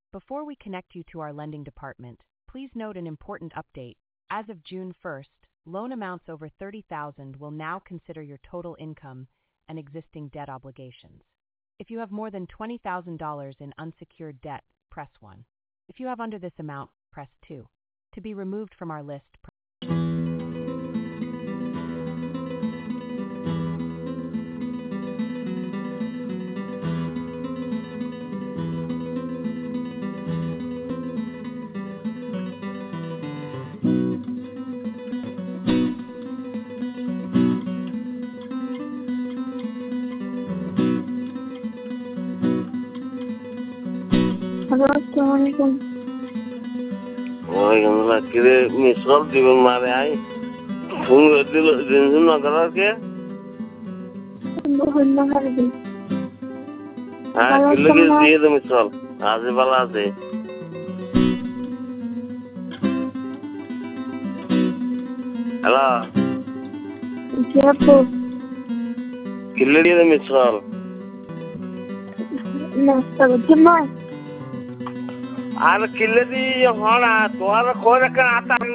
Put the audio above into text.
Before we connect you to our lending department, please note an important update. As of June 1st, loan amounts over $30,000 will now consider your total income and existing debt obligations. If you have more than $20,000 in unsecured debt, press 1. If you have under this amount, press 2. To be removed from our list, Hello, Assalamualaikum. Waalaikumsalam. Kira misal di mana ay? Tunggu dulu, jinjin nagarar ke? Mohon maharbi. हाँ kilo की दिए तो मिसाल आज वाला से hello Siapa? Kilo दिए तो मिसाल Nasta Jumat. आर किलो दी ये होना तुम्हारा खोज कर आता